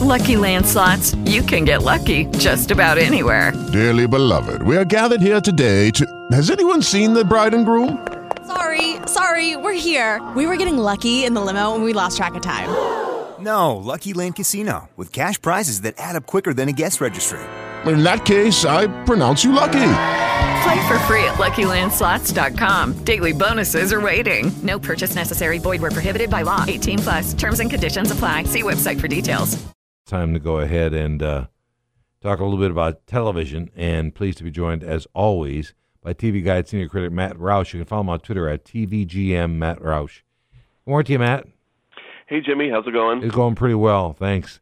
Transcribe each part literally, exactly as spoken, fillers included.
Lucky Land Slots, you can get lucky just about anywhere. Dearly beloved, we are gathered here today to... Has anyone seen the bride and groom? Sorry, sorry, we're here. We were getting lucky in the limo and we lost track of time. No, Lucky Land Casino, with cash prizes that add up quicker than a guest registry. In that case, I pronounce you lucky. Play for free at Lucky Land Slots dot com. Daily bonuses are waiting. No purchase necessary. Void where prohibited by law. eighteen plus. Terms and conditions apply. See website for details. Time to go ahead and uh, talk a little bit about television. And pleased to be joined, as always, by T V Guide senior critic Matt Roush. You can follow him on Twitter at T V G M Matt Roush. Good morning to you, Matt. Hey, Jimmy. How's it going? It's going pretty well, thanks.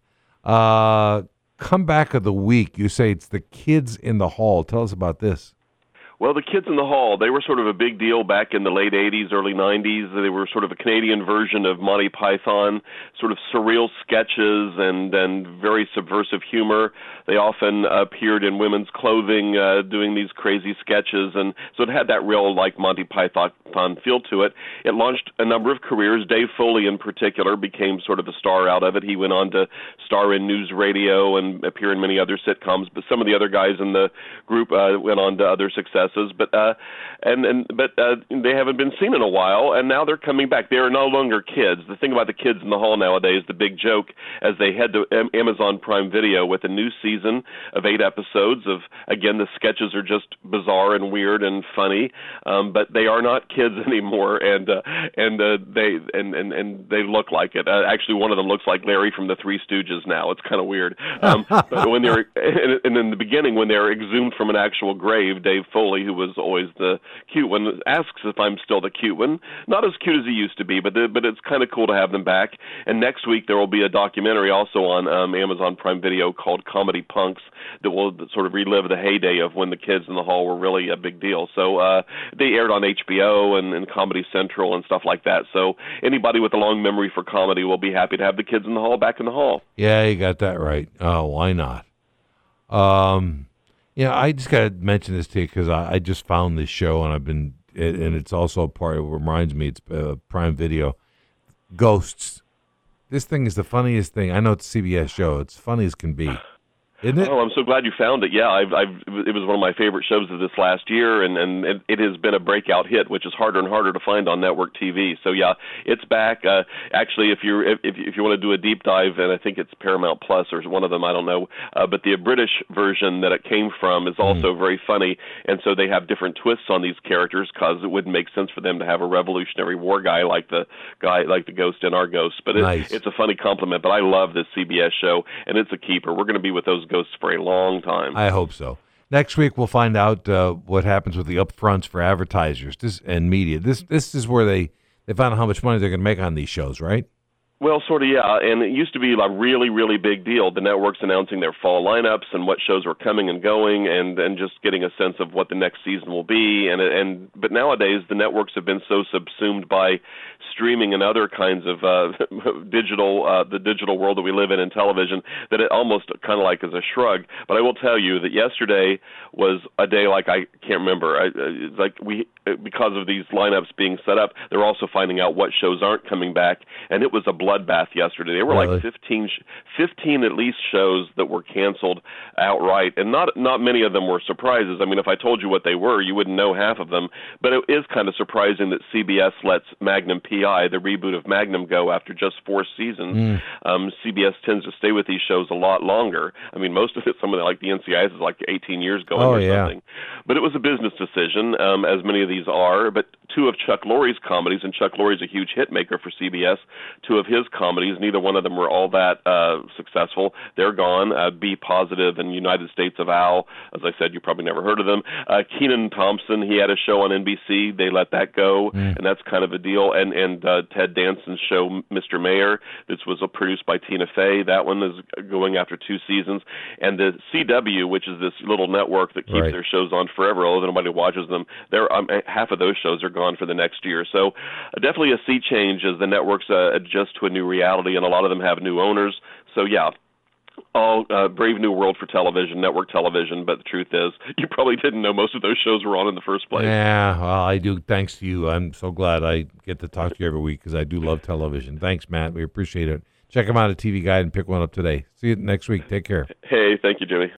Uh, comeback of the week. You say it's The Kids in the Hall. Tell us about this. Well, The Kids in the Hall, they were sort of a big deal back in the late eighties, early nineties. They were sort of a Canadian version of Monty Python, sort of surreal sketches and, and very subversive humor. They often appeared in women's clothing uh, doing these crazy sketches, and so it had that real, like, Monty Python feel to it. It launched a number of careers. Dave Foley, in particular, became sort of a star out of it. He went on to star in news radio and appear in many other sitcoms, but some of the other guys in the group uh, went on to other successes. But uh, and and but uh, they haven't been seen in a while, and now they're coming back. They are no longer kids. The thing about The Kids in the Hall nowadays, the big joke, as they head to Amazon Prime Video with a new season of eight episodes of, again, the sketches are just bizarre and weird and funny, um, but they are not kids anymore, and uh, and uh, they and, and and they look like it. Uh, actually, one of them looks like Larry from the Three Stooges now. It's kind of weird. Um, but when they're and, and in the beginning, when they're exhumed from an actual grave, Dave Foley, who was always the cute one, asks if I'm still the cute one. Not as cute as he used to be, but the, but it's kind of cool to have them back. And next week there will be a documentary also on um, Amazon Prime Video called Comedy Punks that will sort of relive the heyday of when The Kids in the Hall were really a big deal. So uh, they aired on H B O and, and Comedy Central and stuff like that. So anybody with a long memory for comedy will be happy to have The Kids in the Hall back in the hall. Yeah, you got that right. Oh, why not? Um... Yeah, I just got to mention this to you because I, I just found this show, and I've been, and it's also a part, it reminds me, it's uh, Prime Video, Ghosts. This thing is the funniest thing. I know it's a C B S show. It's funny as can be. Isn't it? Oh, I'm so glad you found it. Yeah, I've, I've, it was one of my favorite shows of this last year, and, and it, it has been a breakout hit, which is harder and harder to find on network T V. So, yeah, it's back. Uh, actually, if, you're, if, if you want to do a deep dive, and I think it's Paramount Plus or one of them, I don't know, uh, but the British version that it came from is also mm. very funny, and so they have different twists on these characters because it wouldn't make sense for them to have a Revolutionary War guy like the guy like the Ghost in our Ghosts. But it, nice. It's a funny compliment, but I love this C B S show, and it's a keeper. We're going to be with those Ghosts for a long time. I hope so. Next week we'll find out uh, what happens with the upfronts for advertisers this and media. This this is where they, they find out how much money they're going to make on these shows, right? Well, sort of, yeah, and it used to be a really, really big deal, the networks announcing their fall lineups and what shows were coming and going, and, and just getting a sense of what the next season will be. And and but nowadays, the networks have been so subsumed by streaming and other kinds of uh, digital, uh, the digital world that we live in in television, that it almost kind of like is a shrug. But I will tell you that yesterday was a day like I can't remember. I, it's like we, because of these lineups being set up, they're also finding out what shows aren't coming back, and it was a bloodbath yesterday. There were really? like fifteen, fifteen at least shows that were canceled outright, and not not many of them were surprises. I mean, if I told you what they were, you wouldn't know half of them. But it is kind of surprising that C B S lets Magnum P I, the reboot of Magnum, go after just four seasons. Mm. Um, C B S tends to stay with these shows a lot longer. I mean, most of it, some of it, like the N C I S, is like eighteen years going oh, or yeah. something. But it was a business decision, um, as many of these are. But two of Chuck Lorre's comedies, and Chuck Lorre's a huge hit maker for C B S, two of his comedies, neither one of them were all that uh, successful. They're gone. Uh, Be Positive and United States of Al, as I said, you probably never heard of them. Uh, Kenan Thompson, he had a show on N B C. They let that go, mm. and that's kind of a deal. And and uh, Ted Danson's show, Mister Mayor, this was uh, produced by Tina Fey. That one is going after two seasons. And the C W, which is this little network that keeps right. their shows on forever, although nobody watches them, they're, um, half of those shows are gone for the next year. So uh, definitely a sea change as the networks uh, adjust to a new reality, and a lot of them have new owners. So, yeah, all uh, brave new world for television, network television, but the truth is you probably didn't know most of those shows were on in the first place. Yeah, well, I do. Thanks to you. I'm so glad I get to talk to you every week because I do love television. Thanks, Matt. We appreciate it. Check them out at T V Guide and pick one up today. See you next week. Take care. Hey, thank you, Jimmy.